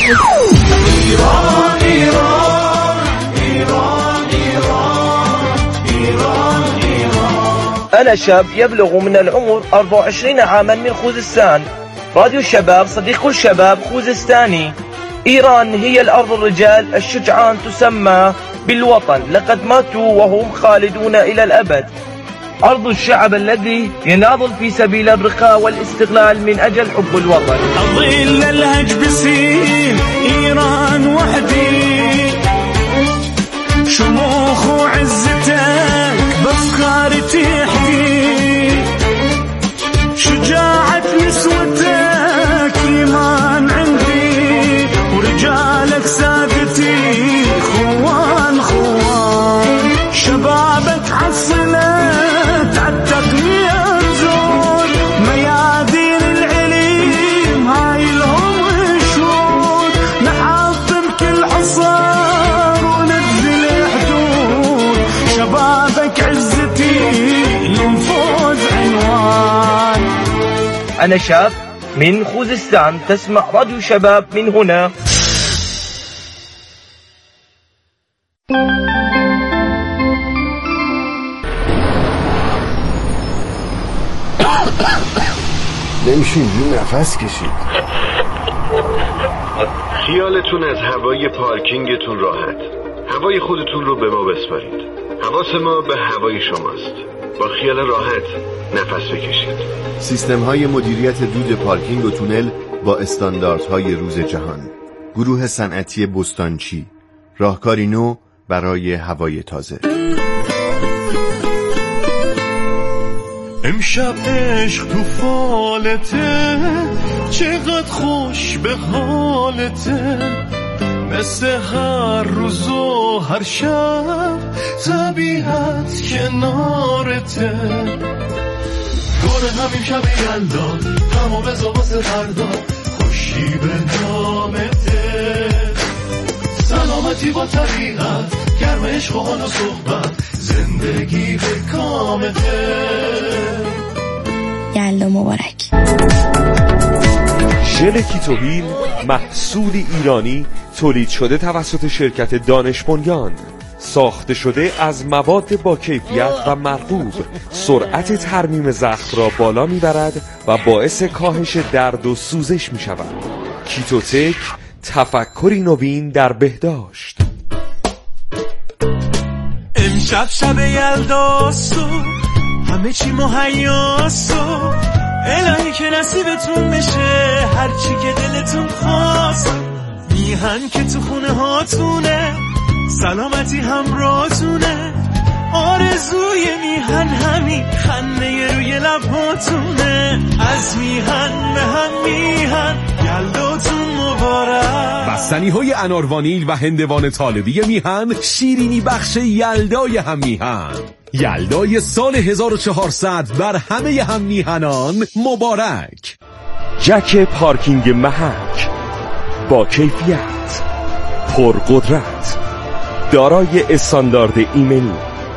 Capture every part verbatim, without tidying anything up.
ایران ایران ایران ایران ایران. أنا شاب يبلغ من العمر أربعة وعشرين عاما من خوزستان. راديو الشباب صديق الشباب خوزستاني. إيران هي الأرض الرجال الشجعان تسمى بالوطن، لقد ماتوا وهم خالدون إلى الأبد. أرض الشعب الذي يناضل في سبيل الرخاء والاستقلال من أجل حب الوطن. أظل الهج بسين إيران وحدي، شموخ وعزتك بأفكاري تحكي، شجاعة نسوتك إيمان عندي، ورجالك سادتي خوان خوان، شبابك حصلت عالتقنية زود، ميادين العليم هاي لهم شهود، نحطم كل حصار وننزل حدود، شبابك عزتي لنفوز عنوان. أنا شاب من خوزستان، تسمع راديو شباب من هنا. نمیشه اینجور نفس کشید. خیالتون از هوای پارکینگتون راحت. هوای خودتون رو به ما بسپارید. حواس ما به هوای شماست. با خیال راحت نفس بکشید. سیستم های مدیریت دود پارکینگ و تونل با استانداردهای روز جهان. گروه صنعتی بستانچی، راهکاری نو برای هوای تازه. امشب عشق تو فالته، چقدر خوش به حالته، مثل هر روز و هر شب طبیعت کنارته. دور همین شب یلدا همو بزا واسه فردا، خوشی به نامته، سلامتی با طبیعت، گرم عشق و حال و صحبت، زندگی به کامته. یلدا مبارک. ژل کیتوهیل محصولی ایرانی تولید شده توسط شرکت دانش بنیان، ساخته شده از مواد با کیفیت و مرغوب، سرعت ترمیم زخم را بالا میبرد و باعث کاهش درد و سوزش میشود. کیتوتک، تفکری نوین در بهداشت. امشب شب یلداستو، همه چی مهیاستو، الهی که نصیبتون بشه هرچی که دلتون خواست. میهن که تو خونه هاتونه، سلامتی همراهتونه، آرزوی میهن همین خنده روی لباتونه. از میهن به هم میهن، یلداتون مبارک. بستنی های اناروانیل و هندوان طالبی میهن، شیرینی بخش یلدای هم میهن. یلدای سال هزار و چهارصد بر همه هم میهنان مبارک. جک پارکینگ محک، با کیفیت، پرقدرت، دارای استاندارد ایمنی،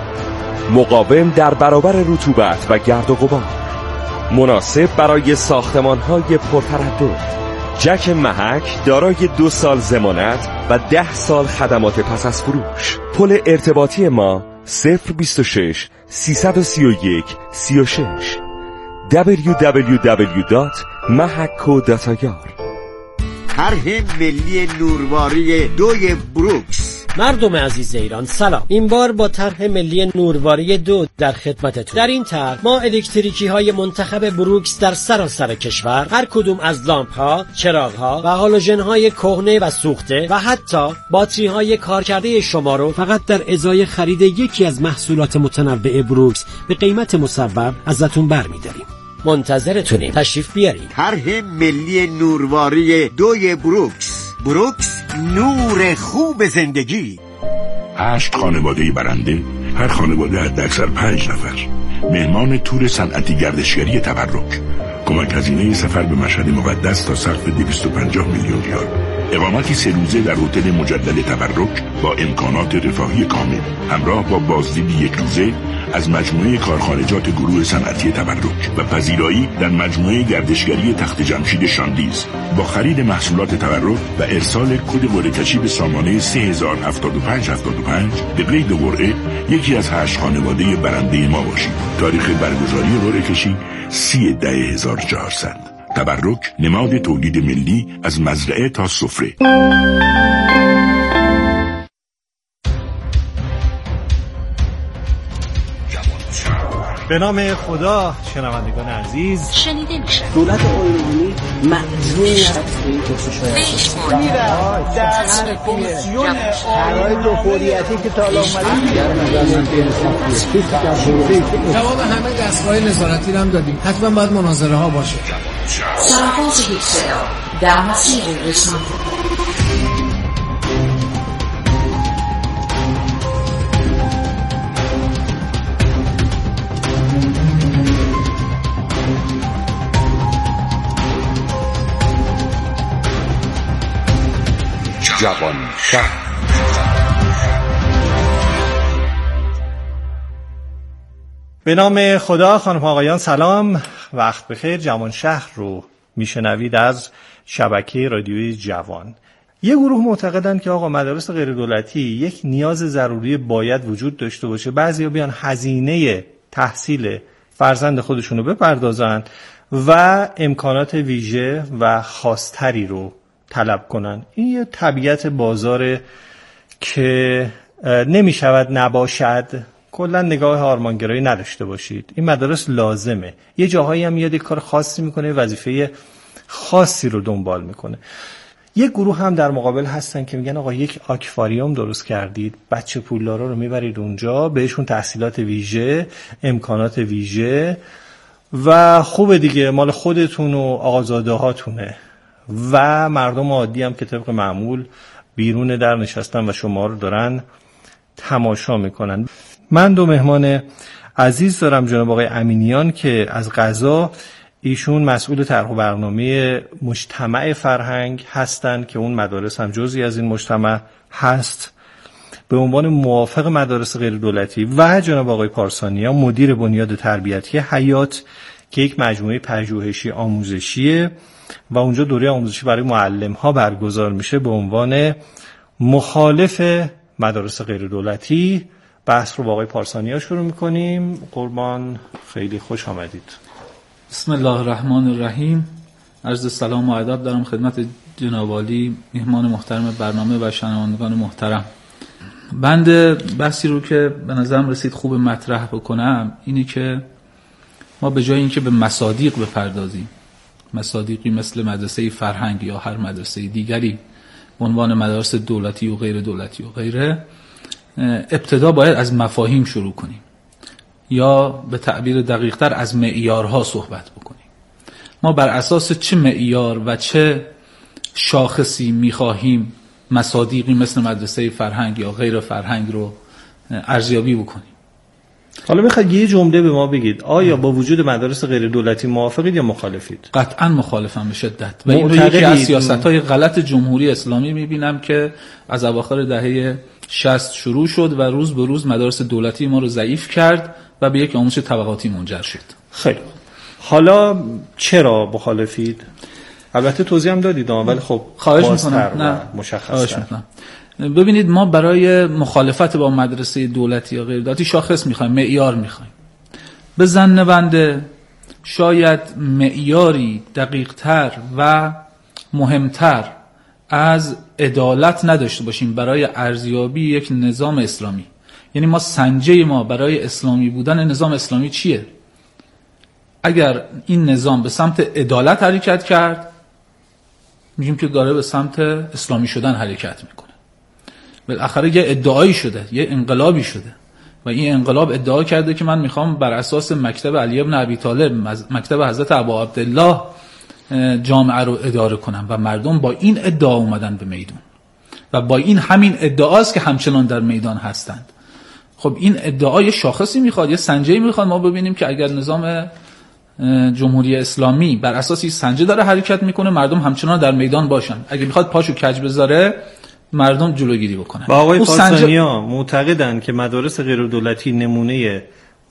مقاوم در برابر رطوبت و گرد و غبار، مناسب برای ساختمان‌های پرتردد. جک محک دارای دو سال ضمانت و ده سال خدمات پس از فروش. پل ارتباطی ما صفر بیست و شش سیصد و سی و یک سی و شش دبلیو دبلیو دبلیو دات محکو دات آی آر. طرح ملی نورواری دوی بروکس. مردم عزیز ایران سلام. این بار با طرح ملی نورواری دو در خدمتتون. در این طرح ما الکتریکی های منتخب بروکس در سراسر کشور، هر کدوم از لامپ ها، چراغ ها و هالوژن های کهنه و سوخته و حتی باتری های کارکرده شما رو فقط در ازای خرید یکی از محصولات متنوع بروکس به قیمت مصوب ازتون برمی‌داریم. منتظرتونیم، تشریف بیارید. طرح ملی نورواری دوی بروکس. بروکس، نور خوب زندگی. هشت خانواده برنده، هر خانواده حداکثر پنج نفر، مهمان تور صنعتی گردشگری تبرک، کمک هزینه سفر به مشهد مقدس تا صرف دویست و پنجاه میلیون ریال، اقامتی سه روزه در هتل مجدد تبرک با امکانات رفاهی کامل، همراه با بازدید یک روزه از مجموعه کارخانجات گروه صنعتی تبرک و پذیرایی در مجموعه گردشگری تخت جمشید شاندیز با خرید محصولات تبرک و ارسال کد قرعه‌کشی به سامانه سه هزار و هفتاد و پنج هفتاد و پنج به قید قرعه یکی از هشت خانواده برنده ما باشید. تاریخ برگزاری قرعه‌کشی سی ده هزار و چهارصد. تبرک نماد تولید ملی از مزرعه تا سفره. به نام خدا، شنوندگان عزیز، شنیده میشه دولت عمومی مجبور است این کوشش در کمیسیون شرایط دوپوریتی که تا الان جواب همه دستگاه نظارتی رو هم دادیم. حتما باید مناظره ها باشه. سرفاز یک صدا در مسیر رسانه. جوان شهر. به نام خدا، خانم آقایان سلام، وقت بخیر. جوان شهر رو میشنوید از شبکه رادیوی جوان. یه گروه معتقدند که آقا مدارس غیر دولتی یک نیاز ضروری باید وجود داشته باشه. بعضیا بیان هزینه تحصیل فرزند خودشون رو بپردازن و امکانات ویژه و خاصتری رو طلب کنن. این یه طبیعت بازاره که نمی شود نباشد. کلا نگاه آرمانگرایی نداشته باشید. این مدارس لازمه. یه جاهایی هم میاد یک کار خاصی میکنه، وظیفه خاصی رو دنبال میکنه. یک گروه هم در مقابل هستن که میگن آقا یک آکواریوم درست کردید، بچه پولدارا رو میبرید اونجا، بهشون تحصیلات ویژه، امکانات ویژه و خوبه دیگه، مال خودتون و آقازاده هاتونه و مردم عادی هم که طبق معمول بیرون در نشستن و شما رو دارن تماشا میکنن. من دو مهمان عزیز دارم، جناب آقای امینیان که از قضا ایشون مسئول طرح و برنامه مجتمع فرهنگ هستند که اون مدارس هم جزئی از این مجتمع هست به عنوان موافق مدارس غیر دولتی، و جناب آقای پارسانیان مدیر بنیاد تربیتی حیات که یک مجموعه پژوهشی آموزشیه و اونجا دوره آموزشی برای معلم ها برگزار میشه به عنوان مخالف مدارس غیر دولتی. بحث رو با آقای پارسانیان شروع میکنیم. قربان، خیلی خوش آمدید. بسم الله الرحمن الرحیم. عرض سلام و ادب دارم خدمت جناب عالی، مهمان محترم برنامه و شنوندگان محترم. بند بحثی رو که به نظرم رسید خوب مطرح بکنم اینی که ما به جای اینکه به مصادیق بپردازیم، مصادیقی مثل مدرسه فرهنگ یا هر مدرسه دیگری به عنوان مدارس دولتی و غیر دولتی و غیره، ابتدا باید از مفاهیم شروع کنیم یا به تعبیر دقیق‌تر از معیارها صحبت بکنیم. ما بر اساس چه معیار و چه شاخصی می‌خواهیم مصادیقی مثل مدرسه فرهنگ یا غیر فرهنگ رو ارزیابی بکنیم؟ حالا میخواد یه جمله به ما بگید، آیا با وجود مدارس غیر دولتی موافقید یا مخالفید؟ قطعا مخالفم به شدت و این رو یکی از سیاست‌های غلط جمهوری اسلامی می‌بینم که از اواخر دهه شصت شروع شد و روز به روز مدارس دولتی ما رو ضعیف کرد و به یک آموزش طبقاتی منجر شد. خیلی حالا چرا مخالفید؟ البته توضیح هم دادید ولی خب خواهش می‌کنم نه مشخص. ببینید، ما برای مخالفت با مدرسه دولتی یا غیر دولتی شاخص می‌خوایم، معیار می‌خوایم. به ظن بنده شاید معیاری دقیق‌تر و مهمتر از عدالت نداشته باشیم برای ارزیابی یک نظام اسلامی. یعنی ما سنجه ما برای اسلامی بودن نظام اسلامی چیه؟ اگر این نظام به سمت عدالت حرکت کرد، میگیم که داره به سمت اسلامی شدن حرکت میکنه. بالاخره یه ادعایی شده، یه انقلابی شده و این انقلاب ادعا کرده که من میخوام بر اساس مکتب علی ابن ابی طالب، مکتب حضرت ابا عبدالله جامعه رو اداره کنم و مردم با این ادعا اومدن به میدان و با این همین ادعاست که همچنان در میدان هستند. خب این ادعا یه شاخصی میخواد، یه سنجه‌ای میخواد. ما ببینیم که اگر نظام جمهوری اسلامی بر اساس این سنجه داره حرکت میکنه، مردم همچنان در میدان باشن. اگه میخواد پاشو کج بذاره، مردم جلوگیری بکنن. با آقای پارسانیان معتقدن که مدارس غیر دولتی نمونه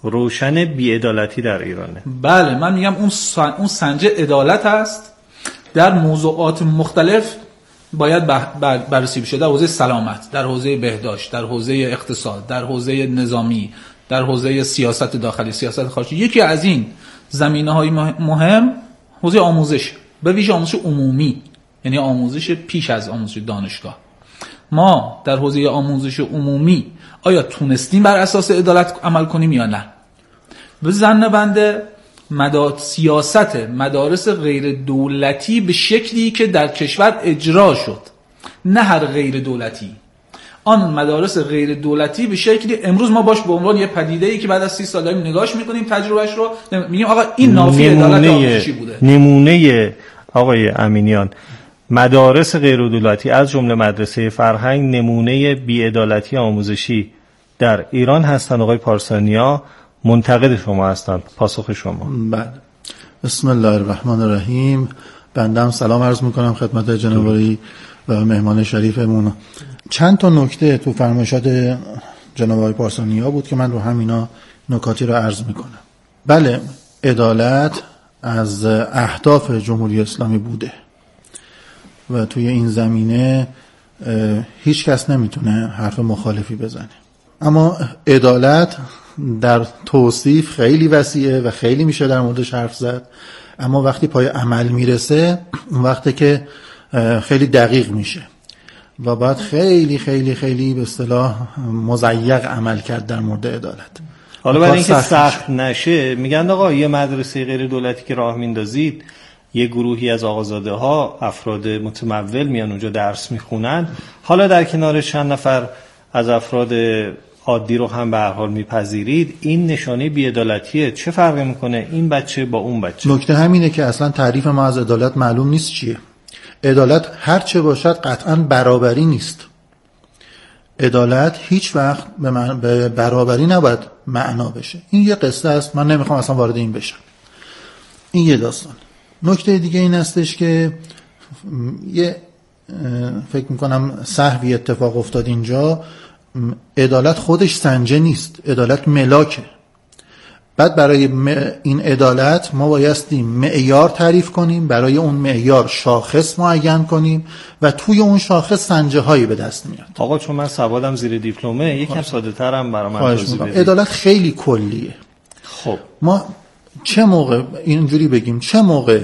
روشن بی‌عدالتی در ایرانه. بله، من میگم اون سن... اون سنج عدالت است در موضوعات مختلف باید بر... بررسی بشه، در حوزه سلامت، در حوزه بهداشت، در حوزه اقتصاد، در حوزه نظامی، در حوزه سیاست داخلی، سیاست خارجی. یکی از این زمینه‌های مهم حوزه آموزش، به ویژه آموزش عمومی، یعنی آموزش پیش از آموزش دانشگاه. ما در حوزه آموزش عمومی آیا تونستیم بر اساس عدالت عمل کنیم یا نه؟ به ظن بنده مدار سیاست مدارس غیر دولتی به شکلی که در کشور اجرا شد، نه هر غیر دولتی، آن مدارس غیر دولتی به شکلی امروز ما باش به عنوان یه پدیده‌ای که بعد از سی سال داریم نگاش میکنیم، تجربهش رو میگیم آقا این نافی عدالت آموزشی بوده. نمونه آقای امینیان، مدارس غیر دولتی از جمله مدرسه فرهنگ نمونه بی‌عدالتی آموزشی در ایران هستند. آقای پارسانیا منتقد شما هستند، پاسخ شما. بله، بسم الله الرحمن الرحیم. بنده سلام عرض میکنم خدمت جناب عالی و مهمان شریفمون. چند تا نکته تو فرمایشات جناب آقای پارسانیا بود که من رو همینا نکاتی رو عرض میکنم. بله، عدالت از اهداف جمهوری اسلامی بوده و توی این زمینه هیچ کس نمیتونه حرف مخالفی بزنه، اما عدالت در توصیف خیلی وسیعه و خیلی میشه در موردش حرف زد، اما وقتی پای عمل میرسه اون وقته که خیلی دقیق میشه و باید خیلی خیلی خیلی به اصطلاح مضیق عمل کرد در مورد عدالت. حالا برای اینکه سخت نشه میگن آقا یه مدرسه غیر دولتی که راه میندازید، یه گروهی از آقازاده ها، افراد متمول میان اونجا درس میخونن، حالا در کنار چند نفر از افراد عادی رو هم به هر حال میپذیرید، این نشانه بی‌عدالتیه. چه فرقی میکنه این بچه با اون بچه؟ نکته همینه که اصلا تعریف ما از عدالت معلوم نیست چیه. عدالت هر چه باشد قطعا برابری نیست. عدالت هیچ وقت به برابری نباید معنا بشه. این یه قصه است، من نمیخوام اصلا وارد این بشم. این یه داستان. نکته دیگه این هستش که یه فکر میکنم سهوی اتفاق افتاد اینجا. عدالت خودش سنجه نیست، عدالت ملاکه. بعد برای این عدالت ما بایستی معیار تعریف کنیم، برای اون معیار شاخص معین کنیم و توی اون شاخص سنجه هایی به دست میاد. آقا چون من سوادم زیر دیپلمه یکم ساده ترم برای من توضیح بدید. عدالت خیلی کلیه. خب ما چه موقع اینجوری بگیم چه موقع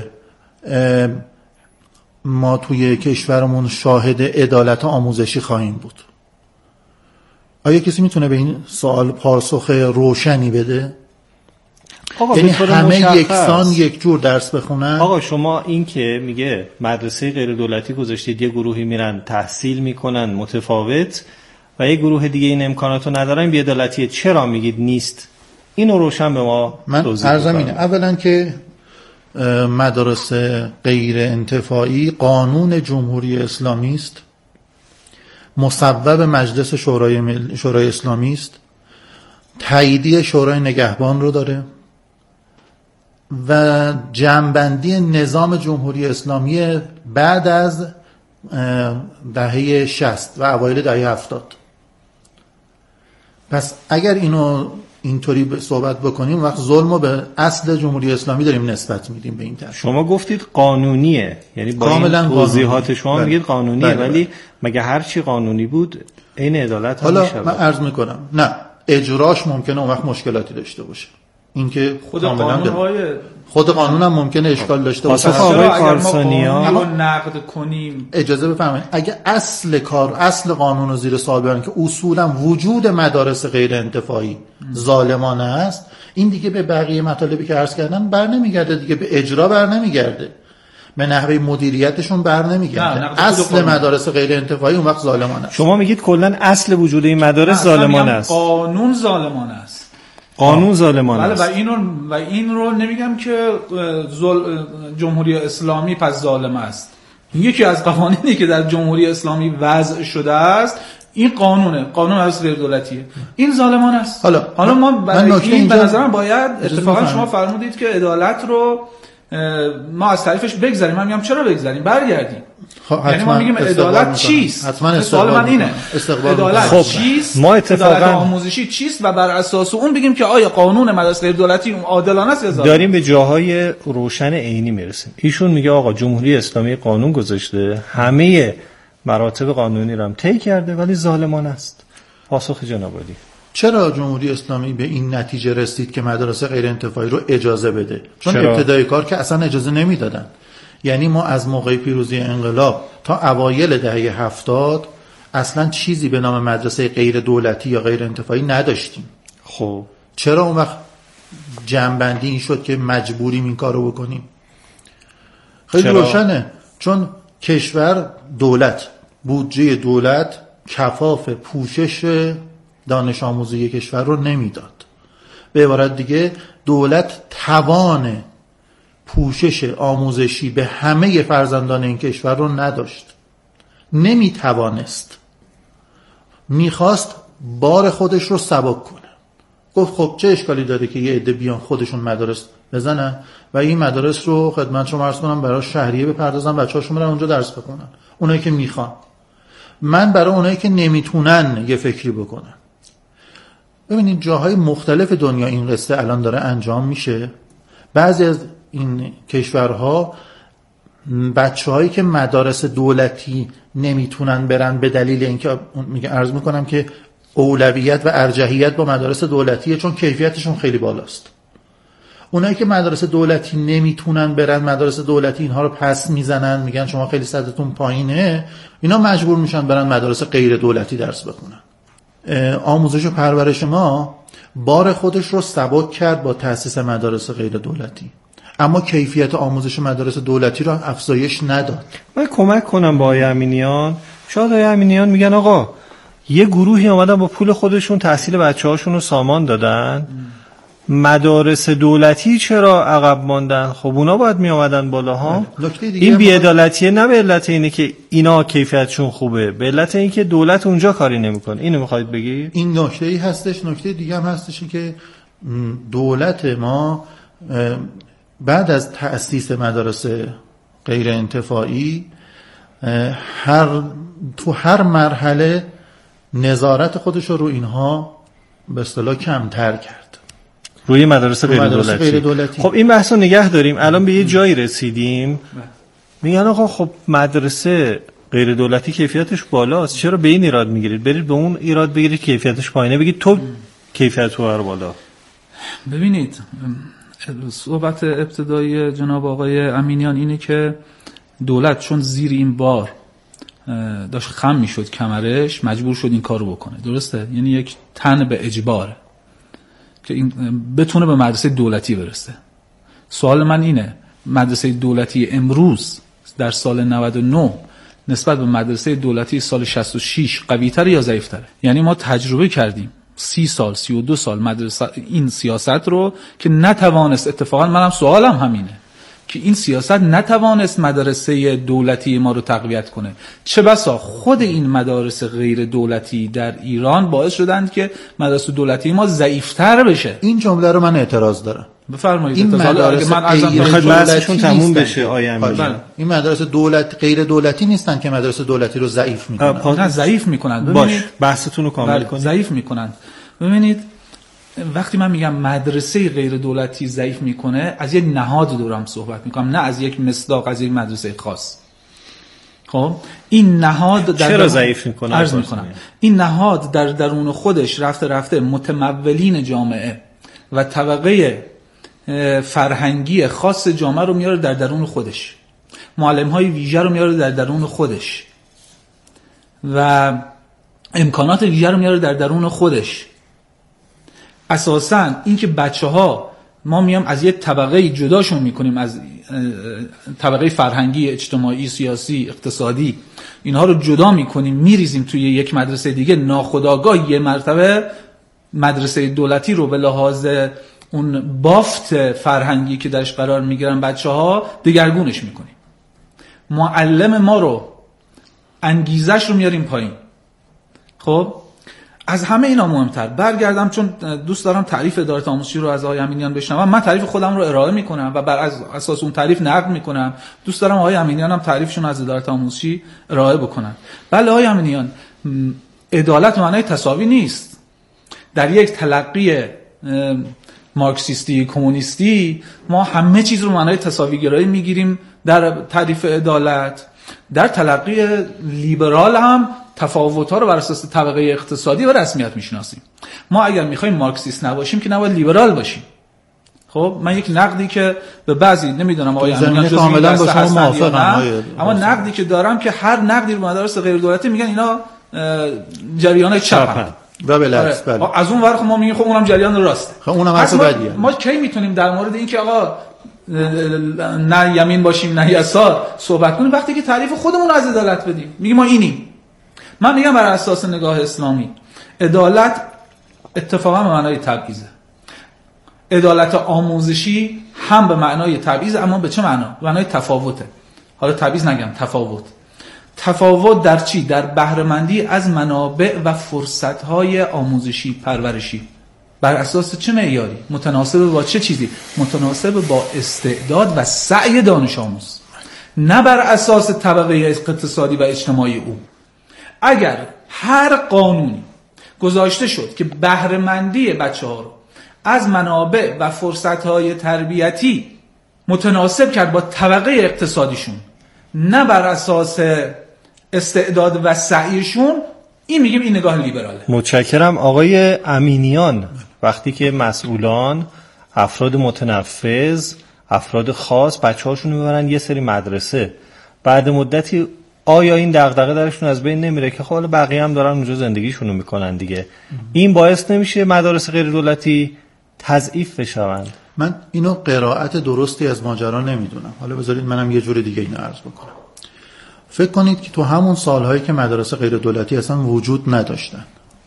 ما توی کشورمون شاهد عدالت آموزشی خواهیم بود؟ آیا کسی میتونه به این سوال پاسخ روشنی بده؟ آقا یعنی همه یکسان یک جور درس بخونن؟ آقا شما این که میگه مدرسه غیر دولتی گذاشتید، یه گروهی میرن تحصیل میکنن متفاوت و یه گروه دیگه این امکاناتو ندارن، بی‌عدالتیه. چرا میگید نیست؟ اینو روشن به ما توضیح بدید. من عرضم اینه، اولا که مدارس غیر انتفاعی قانون جمهوری اسلامی است، مصوب مجلس شورای, مل... شورای اسلامی است، تاییدیه شورای نگهبان رو داره و جمع‌بندی نظام جمهوری اسلامی بعد از دهه شصت و اوایل دهه هفتاد. پس اگر اینو اینطوری صحبت بکنیم وقت ظلم رو به اصل جمهوری اسلامی داریم نسبت میدیم به این طرف. شما گفتید قانونیه، یعنی با این توضیحات شما میگید قانونیه، بله. ولی مگه هر چی قانونی بود این عدالت هم میشه؟ حالا من عرض میکنم نه، اجراش ممکنه اون وقت مشکلاتی داشته باشه. این که خود قانون‌های خود قانون هم ممکنه اشکال داشته باشه. واسه آقای پارسانیا رو نقد کنیم، اجازه بفرمایید، اگه اصل کار اصل قانون رو زیر سوال ببریم که اصولا وجود مدارس غیر انتفاعی ظالمانه است، این دیگه به بقیه مطالبی که عرض کردم بر نمیگرده، دیگه به اجرا بر نمیگرده، به نحوه مدیریتشون بر نمیگرده. اصل مدارس غیر انتفاعی اون وقت ظالمانه است. شما میگید کلا اصل وجود این مدارس ظالمانه است. قانون ظالمانه است. قانون ظالمانه است. بله، و این رو و این رو نمیگم که زل... جمهوری اسلامی پس ظالم است. یکی از قوانینی که در جمهوری اسلامی وضع شده است این قانونه، قانون از غیر دولتیه، این ظالمانه است. حالا حالا ما برای این به نظر من باید اتفاقا شما فرمودید که عدالت رو ما از تعریفش بگذریم. من میگم چرا بگذریم؟ برگردیم. خب یعنی ما میگیم عدالت چیست؟ حتما سوال من اینه. عدالت خب چیست؟ ما اتفاقا عدالت آموزشی چیست و بر اساس اون بگیم که آیا قانون مدارس غیر دولتی عادلانه است یا ظالم؟ داریم به جاهای روشن عینی میرسیم. ایشون میگه آقا جمهوری اسلامی قانون گذاشته، همه مراتب قانونی رو هم طی کرده ولی ظالمانه است. پاسخ جناب عالی. چرا جمهوری اسلامی به این نتیجه رسید که مدارس غیر انتفاعی رو اجازه بده؟ چون چرا؟ ابتدای کار که اصلا اجازه نمیدادن. یعنی ما از موقع پیروزی انقلاب تا اوایل دهه هفتاد اصلا چیزی به نام مدرسه غیر دولتی یا غیر انتفاعی نداشتیم. خب چرا اون وقت جمع‌بندی این شد که مجبوریم این کارو بکنیم؟ خیلی روشنه. چون کشور، دولت، بودجه دولت کفاف پوشش دانش آموزی کشور رو نمیداد. به عبارت دیگه دولت توان پوشش آموزشی به همه فرزندان این کشور رو نداشت. نمیتوانست. میخواست بار خودش رو سبک کنه. گفت خب چه اشکالی داره که یه عده بیان خودشون مدارس بزنن و این مدارس رو خدمت شما عرض کنم برای شهریه بپردازن، بچه‌هاشون برن اونجا درس بخونن. اونایی که میخوان. من برای اونایی که نمیتونن یه فکری بکنن. ببینید جاهای مختلف دنیا این قصه الان داره انجام میشه. بعضی از این کشورها بچه‌هایی که مدارس دولتی نمیتونن برن به دلیل اینکه میگه عرض میکنم که اولویت و ارجحیت با مدارس دولتیه چون کیفیتشون خیلی بالاست. اونایی که مدارس دولتی نمیتونن برن مدارس دولتی اینها رو پس میزنن، میگن شما خیلی سطحتون پایینه، اینا مجبور میشن برن مدارس غیر دولتی درس بخونن. آموزش و پرورش ما بار خودش رو سبک کرد با تأسیس مدارس غیر دولتی، اما کیفیت آموزش مدارس دولتی رو افزایش نداد. من کمک کنم با آقای امینیان. شاید آقای امینیان میگن آقا یه گروهی آمدن با پول خودشون تحصیل بچه‌هاشون رو سامان دادن، مدارس دولتی چرا عقب ماندن؟ خب اونا باید می آمدن بالا ها. این بی‌عدالتیه نه به علت اینه که اینا کیفیتشون خوبه، به علت اینه که دولت اونجا کاری نمیکنه. اینو میخواید بگید؟ این نکته‌ای هستش. نکته دیگه هم هستش که دولت ما بعد از تأسیس مدارس غیر انتفاعی هر تو هر مرحله نظارت خودش رو اینها به اصطلاح کمتر کرد روی مدارس غیر دولتی. غیر دولتی. خب این بحثو نگه داریم. الان به یه جایی رسیدیم میگن آقا خب مدرسه غیر دولتی کیفیتش بالاست، چرا به این ایراد میگیرید؟ برید به اون ایراد بگیرید کیفیتش پایینه، بگید تو کیفیت رو بر بالا. ببینید صحبت ابتدایی جناب آقای امینیان اینه که دولت چون زیر این بار داشت خم میشد کمرش، مجبور شد این کارو بکنه. درسته؟ یعنی یک تن به اجباره که این بتونه به مدرسه دولتی برسه. سوال من اینه مدرسه دولتی امروز در سال نود و نه نسبت به مدرسه دولتی سال شصت و شش قوی‌تره یا ضعیف‌تره؟ یعنی ما تجربه کردیم سی سال سی و دو سال مدرسه این سیاست رو که نتوانست، اتفاقا منم سوالم همینه که این سیاست نتوانست مدرسه دولتی ما رو تقویت کنه. چه بسا خود این مدارس غیر دولتی در ایران باعث شدند که مدرسه دولتی ما ضعیف‌تر بشه. این جمله رو من اعتراض دارم. بفرمایید. این مدارس من ازم میخواد بحثشون تموم بشه آیا امین؟ این مدارس دولت غیر دولتی نیستن که مدرسه دولتی رو ضعیف میکنن. نه ضعیف میکنن. باش بحثتون رو کامل کنید. ضعیف میکنن. ببینید وقتی من میگم مدرسه غیر دولتی ضعیف میکنه از یک نهاد دارم صحبت میکنم، نه از یک مصداق از یک مدرسه خاص. خب این نهاد در چرا ضعیف میکنه؟ عرض میکنم این نهاد در درون خودش رفته رفته متمولین جامعه و طبقه فرهنگی خاص جامعه رو میاره در درون خودش، معلم‌های ویژه رو میاره در درون خودش و امکانات ویژه رو میاره در درون خودش. اساساً این که بچه‌ها ما میام از یک طبقه جداشون میکنیم، از طبقه فرهنگی، اجتماعی، سیاسی، اقتصادی، اینها رو جدا میکنیم میریزیم توی یک مدرسه دیگه، ناخودآگاه یه مرتبه مدرسه دولتی رو به لحاظ اون بافت فرهنگی که درش قرار میگیرن بچه‌ها دگرگونش میکنیم. معلم ما رو انگیزش رو میاریم پایین. خب از همه اینا مهمتر برگردم، چون دوست دارم تعریف ادارات آموزشی رو از آقای امینیان بشنوم. من تعریف خودم رو ارائه میکنم و بر اساس اون تعریف نقد میکنم. دوست دارم آقای امینیان هم تعریفشون از ادارات آموزشی ارائه بکنن. بله آقای امینیان، عدالت معنای تساوی نیست. در یک تلقی مارکسیستی کمونیستی ما همه چیز رو معنای تساوی گرایی میگیریم در تعریف عدالت. در تلقی لیبرال هم تفاوت‌ها رو بر اساس طبقه اقتصادی و رسمیت میشناسیم. ما اگر میخوایم مارکسیست نباشیم که نباید لیبرال باشیم. خب من یک نقدی که به بعضی نمیدونم آقای امینیان کاملا با شما موافقم، اما نقدی که دارم که هر نقدی رو مدارس غیر دولتی میگن اینا جریان چپن و بالعکس. بله. از اون ور ما میگیم خب اونم جریان راسته. خب اونم حرف بدیه. ما کی میتونیم در مورد این که آقا نه یمین باشیم نه یسار صحبت کنیم وقتی که تعریف خودمون رو از عدالت بدیم؟ میگیم ما اینیم. من میگم بر اساس نگاه اسلامی عدالت اتفاقا به معنای تبعیضه. عدالت آموزشی هم به معنای تبعیض، اما به چه معنا؟ به معنای تفاوته. حالا تبعیض نگم، تفاوت. تفاوت در چی؟ در بهره‌مندی از منابع و فرصت‌های آموزشی پرورشی. بر اساس چه معیاری؟ متناسب با چه چیزی؟ متناسب با استعداد و سعی دانش آموز، نه بر اساس طبقه اقتصادی و اجتماعی او. اگر هر قانونی گذاشته شد که بهره‌مندی بچه‌ها رو از منابع و فرصت‌های تربیتی متناسب کرد با طبقه اقتصادیشون، نه بر اساس استعداد و سعیشون، این میگیم این نگاه لیبراله. متشکرم. آقای امینیان، وقتی که مسئولان، افراد متنفذ، افراد خاص بچه‌هاشون رو میبرن یه سری مدرسه، بعد مدتی آیا این دغدغه درشون از بین نمیره که خب بقیه هم دارن اونجا زندگیشون رو میکنن دیگه؟ این باعث نمیشه مدارس غیر دولتی تضعیف بشوند؟ من اینو قرائت درستی از ماجرا نمیدونم. حالا بذارید منم یه جور دیگه اینو عرض بکنم. فکر کنید که تو همون سالهایی که مدارس غیر دولتی اصلا وجود نداشتن،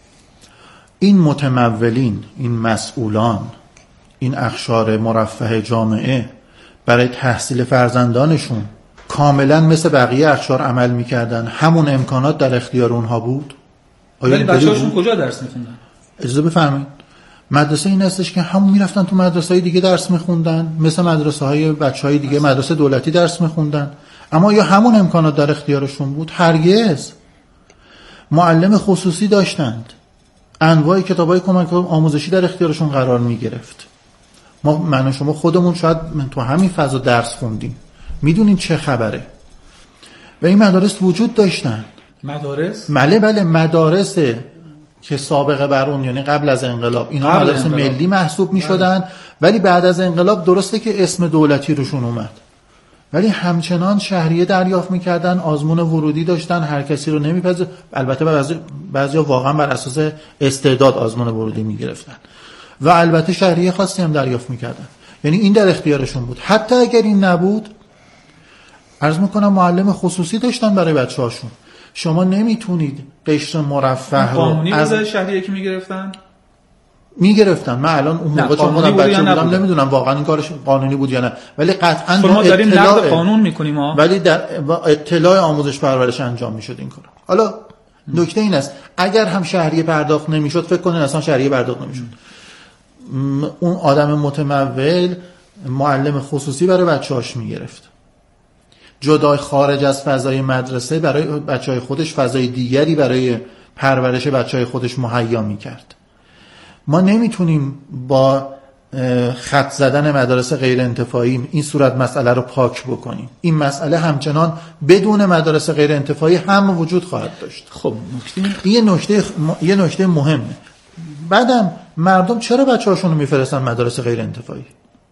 این متمولین، این مسئولان، این اقشار مرفه جامعه برای تحصیل فرزندانشون کاملا مثل بقیه اقشار عمل میکردن؟ همون امکانات در اختیار اونها بود؟ ولی بچه‌هاشون کجا درس میخوندن؟ اجازه بفرمایید. مدرسه این هستش که همون میرفتن تو مدرسه‌های دیگه درس میخوندن، مثل مدرسه‌های بچه‌های دیگه مدرسه دولتی درس میخوندن. اما یا همون امکانات در اختیارشون بود؟ هرگز. معلم خصوصی داشتند، انواع کتابای کمک آموزشی در اختیارشون قرار میگرفت. ما من و شما خودمون شاید تو همین فضا درس خوندیم، میدونیم چه خبره. و این مدارس وجود داشتن. مدارس؟ بله بله مدارس که سابقه بر اون، یعنی قبل از انقلاب اینا مدارس ملی محسوب میشدن، ولی بعد از انقلاب درسته که اسم دولتی روشون اومد، ولی همچنان شهریه دریافت میکردن، آزمون ورودی داشتن، هر کسی رو نمیپذیر. البته بعضی بعضیا واقعا بر اساس استعداد آزمون ورودی میگرفتن و البته شهریه خاصی هم دریافت میکردن. یعنی این در اختیارشون بود. حتی اگر این نبود، عرض میکنم معلم خصوصی داشتن برای بچه‌هاشون. شما نمیتونید قشر مرفه رو قانونی از شهریه که میگرفتن میگرفتن. من الان اون موقع چون خودم بچه بودم نمیدونم واقعا این کارش قانونی بود یا نه، ولی قطعا ما داریم نقد قانون میکنیم ها. ولی در اطلاع آموزش پرورش انجام میشد این کار. حالا نکته این است اگر هم شهریه پرداخت نمیشد، فکر کنین اصلا شهریه پرداخت نمیشد، اون آدم متمول معلم خصوصی برای بچه‌هاش میگرفت، جدای خارج از فضای مدرسه برای بچهای خودش فضای دیگری برای پرورش بچهای خودش مهیا میکرد. ما نمیتونیم با خط زدن مدارس غیر انتفاعی این صورت مسئله رو پاک بکنیم. این مسئله همچنان بدون مدارس غیر انتفاعی هم وجود خواهد داشت. خب نکته یه نکته یه نکته مهمه. بعدم مردم چرا بچه‌هاشون رو میفرستن مدارس غیر انتفاعی؟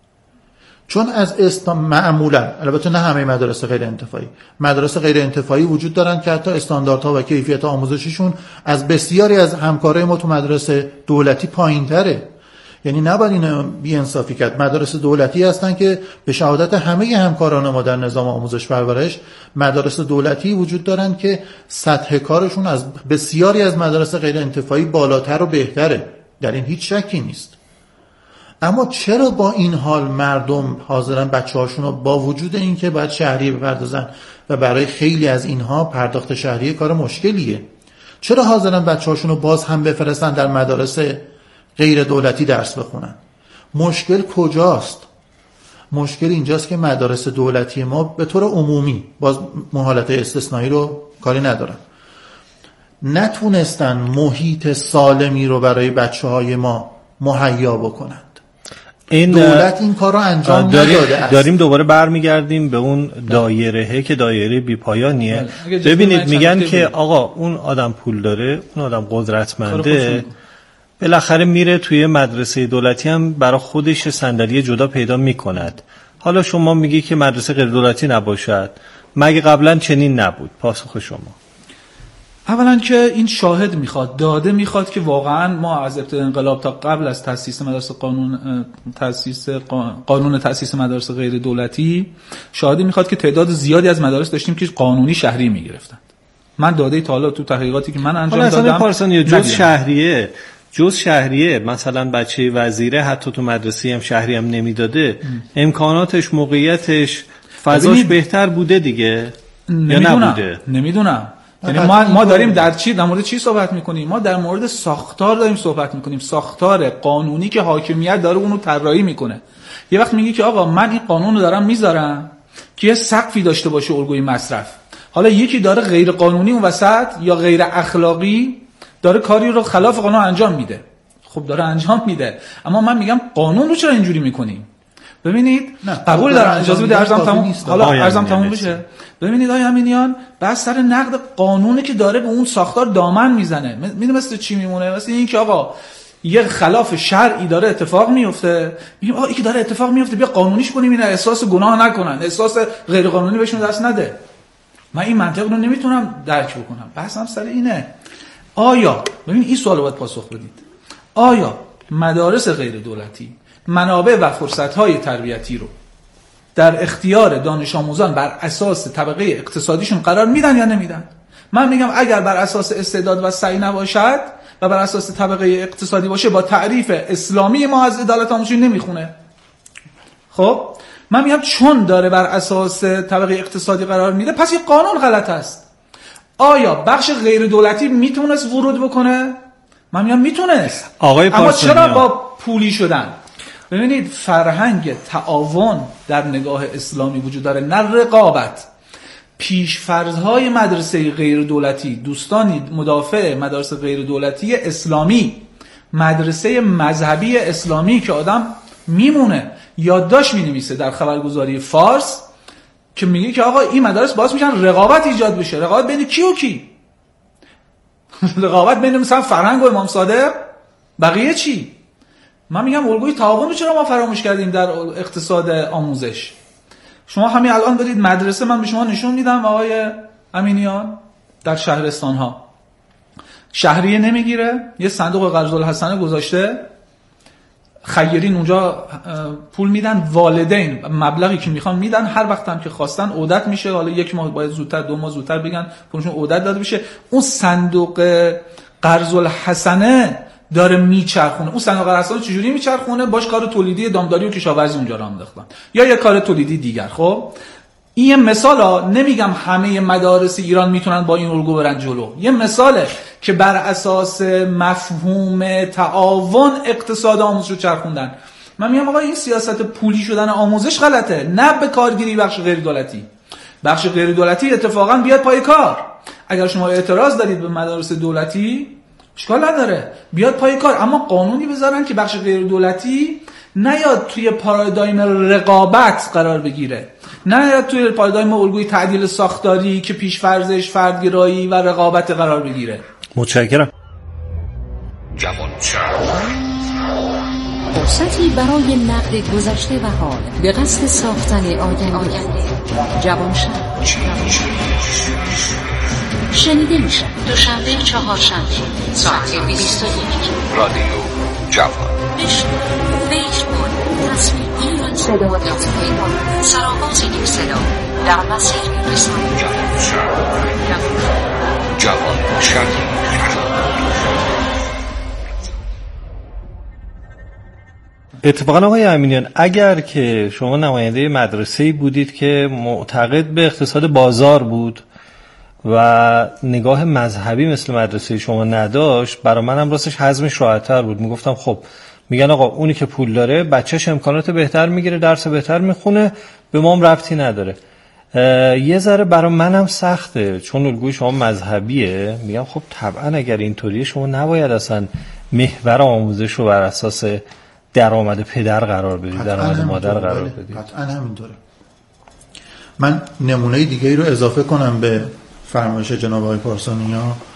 چون از است معمولا، البته نه همه مدارس غیر انتفاعی، مدارس غیر انتفاعی وجود دارن که حتی استانداردها و کیفیت آموزشیشون از بسیاری از همکارای ما تو مدارس دولتی پایین‌تره. یعنی نباید اینو بی‌انصافی کرد. مدارس دولتی هستن که به شهادت همه همکاران ما در نظام آموزش پرورش، مدارس دولتی وجود دارن که سطح کارشون از بسیاری از مدارس غیر انتفاعی بالاتر و بهتره، در این هیچ شکی نیست. اما چرا با این حال مردم حاضرن بچه‌هاشون رو با وجود اینکه باید شهریه بپردازن و برای خیلی از اینها پرداخت شهریه کار مشکلیه، چرا حاضرن بچه‌هاشون رو باز هم بفرستن در مدارس غیر دولتی درس بخونن؟ مشکل کجاست؟ مشکل اینجاست که مدارس دولتی ما به طور عمومی، باز حالت استثنایی رو کاری ندارم، نتونستن محیط سالمی رو برای بچه‌های ما مهیا بکنند. این دولت این کار رو انجام نداده است. داریم دوباره برمیگردیم به اون دایرهه که دایره بی‌پایانیه. ببینید میگن که آقا اون آدم پول داره، اون آدم قدرتمنده، بالاخره میره توی مدرسه دولتی هم برای خودش صندلی جدا پیدا میکند. حالا شما میگی که مدرسه غیر دولتی نباشد، مگه قبلا چنین نبود؟ پاسخ شما. اولا که این شاهد میخواد، داده میخواد که واقعا ما از ابتدای انقلاب تا قبل از تأسیس مدارس قانون تأسیس قانون تأسیس مدارس غیر دولتی شاهدی میخواد که تعداد زیادی از مدارس داشتیم که قانونی شهری میگرفتن. من داده تا حالا تو تحقیقاتی که من انجام دادم پارسانی جز شهریه جز شهریه مثلا بچه وزیره حتی تو مدرسه هم شهری هم نمیداده، امکاناتش، موقعیتش، فضاش بهتر بوده دیگه یا نبوده؟ نمیدونم. یعنی ما ما داریم در چی در مورد چی صحبت میکنیم؟ ما در مورد ساختار داریم صحبت میکنیم، ساختار قانونی که حاکمیت داره اونو طراحی میکنه. یه وقت میگی که آقا من این قانون رو دارم میذارم که یه سقفی داشته باشه الگوی مصرف، حالا یکی داره غیر قانونی اون وسط یا غیر اخلاقی داره کاری رو خلاف قانون انجام میده. خب داره انجام میده، اما من میگم قانون رو چرا اینجوری میکنیم؟ ببینید قبول دارم، اجازه بده ارزم تموم حالا ارزم تموم بشه. ببینید آقای امینیان بس سر نقد قانونی که داره به اون ساختار دامن میزنه. میدونی مثل چی میمونه؟ مثل این که آقا یه خلاف شرعی داره اتفاق میفته، میگیم آقا این که داره اتفاق میفته بیا قانونیش کنیم اینا احساس گناه نکنن، احساس غیر قانونی بهشون دست نده. من این منطق رو نمیتونم درک بکنم. بحثم سر اینه. آیا ببین این سوالو باید پاسخ بدید، آیا مدارس غیر دولتی منابع و فرصت‌های تربیتی رو در اختیار دانش آموزان بر اساس طبقه اقتصادیشون قرار میدن یا نمیدن؟ من میگم اگر بر اساس استعداد و سعی نباشد و بر اساس طبقه اقتصادی باشه با تعریف اسلامی ما از عدالت آموزشی نمیخونه. خب من میگم چون داره بر اساس طبقه اقتصادی قرار میده پس این قانون غلط است. آیا بخش غیر دولتی میتونست ورود بکنه؟ من میگم میتونست، اما چرا با پولی شدن؟ ببینید فرهنگ تعاون در نگاه اسلامی وجود داره، نه رقابت. پیشفرض‌های مدرسه غیر دولتی، دوستانی مدافع مدارس غیر دولتی اسلامی، مدرسه مذهبی اسلامی که آدم میمونه یادداشت مینویسه در خبرگزاری فارس که میگه که آقا این مدارس باعث میشن رقابت ایجاد بشه. رقابت بین کی و کی؟ رقابت بین مثلا فرهنگ و امام صادق، بقیه چی؟ من میگم الگوی تعاون رو چرا ما فراموش کردیم در اقتصاد آموزش؟ شما همین الان برید مدرسه، من به شما نشون میدم آقای امینیان، در شهرستان ها شهریه نمیگیره، یه صندوق قرض الحسنه گذاشته، خیرین اونجا پول میدن، والدین مبلغی که میخوان میدن، هر وقت هم که خواستن عودت میشه، حالا یک ماه باید زودتر، دو ماه زودتر بگن پولشون عودت داده بشه. اون صندوق قرض الحسنه داره میچرخونه. اون صندوق قرض الحسنه چجوری میچرخونه؟ باش کار تولیدی دامداری و کشاورزی اونجا راه انداختن یا یه کار تولیدی دیگر. خب این یه مثاله، نمیگم همه مدارس ایران میتونن با این الگو برن جلو، یه مثاله که بر اساس مفهوم تعاون اقتصاد آموزش رو چرخوندن. من میگم آقا این سیاست پولی شدن آموزش غلطه، نه به کارگیری بخش غیر دولتی. بخش غیر دولتی اتفاقا بیاد پای کار. اگر شما اعتراض دارید به مدارس دولتی اشکال نداره، بیاد پای کار، اما قانونی بذارن که بخش غیر دولتی نیاد توی پارادایم رقابت قرار بگیره، نیاد توی پارادایم الگوی تعدیل ساختاری که پیش‌فرضش فردگرایی و رقابت قرار بگیره. متشکرم. فرصتی برای نقد گذشته و حال به قصد ساختن آینده. جوانشهر شنیده میشه دوشنبه چهارشنبه ساعت بیست و یک. رادیو جوان. فیسبوک تصویر ایران صدا دات پیمان سرآغاز یک صدا در مسیر رسانه جوان شهر. اتفاقا آقای امینیان، اگر که شما نماینده مدرسه‌ای بودید که معتقد به اقتصاد بازار بود و نگاه مذهبی مثل مدرسه شما نداشت، برای منم راستش هضمش راحت‌تر بود. میگفتم خب میگن آقا اونی که پول داره بچه‌ش امکانات بهتر میگیره، درس بهتر میخونه، به ما هم ربطی نداره. یه ذره برای منم سخته چون الگوی شما مذهبیه. میگم خب طبعا اگر اینطوریه شما نباید اصلا محور آموزش رو بر اساس درآمد پدر قرار بدید، درآمد مادر قرار بدید. قطعا همینطوره. من نمونه دیگه ای رو اضافه کنم به فرمایش جناب آقای پارسانیا.